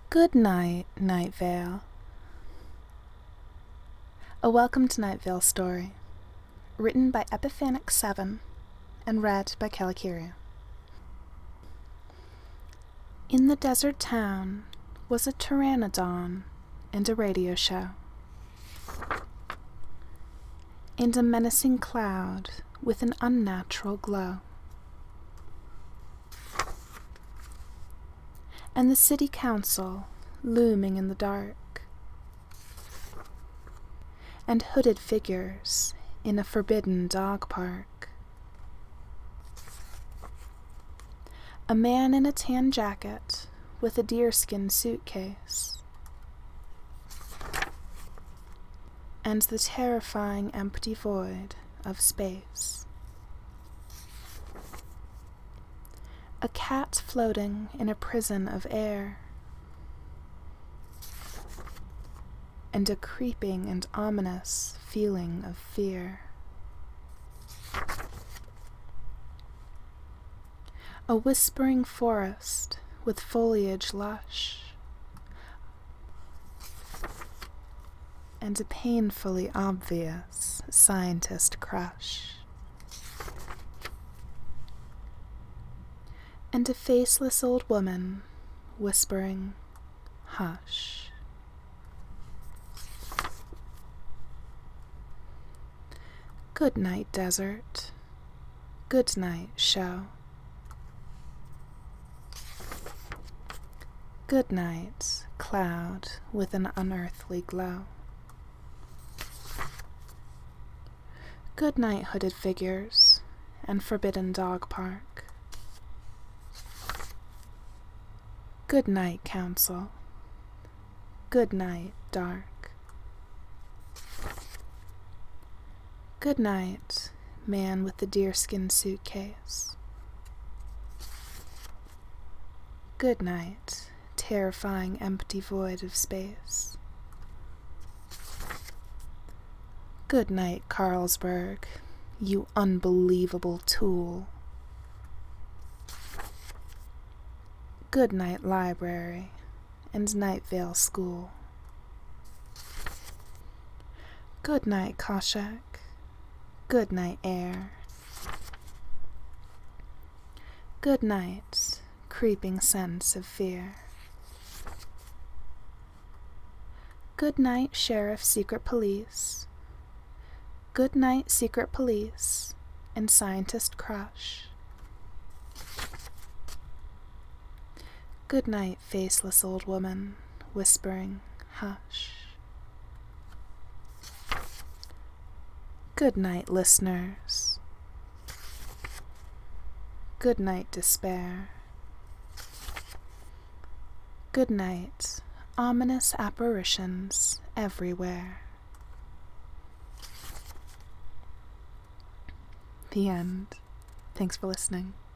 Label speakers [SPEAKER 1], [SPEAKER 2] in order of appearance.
[SPEAKER 1] Good night, Night Vale. A Welcome to Night Vale story, written by Epiphanic7 and read by Calicuria. In the desert town was a pteranodon and a radio show, and a menacing cloud with an unnatural glow. And the city council looming in the dark, and hooded figures in a forbidden dog park. A man in a tan jacket with a deerskin suitcase, and the terrifying empty void of space. A cat floating in a prison of air, and a creeping and ominous feeling of fear. A whispering forest with foliage lush, and a painfully obvious scientist crush. And a faceless old woman whispering, "Hush." Good night, desert. Good night, show. Good night, cloud with an unearthly glow. Good night, hooded figures and forbidden dog park. Good night, council. Good night, dark. Good night, man with the deerskin suitcase. Good night, terrifying empty void of space. Good night, Carlsberg, you unbelievable tool. Good night, library and Night Vale School. Good night, Koshak. Good night, air. Good night, creeping sense of fear. Good night, Sheriff Secret Police. Good night, Secret Police and Scientist Crush. Good night, faceless old woman whispering, "Hush." Good night, listeners. Good night, despair. Good night, ominous apparitions everywhere. The end. Thanks for listening.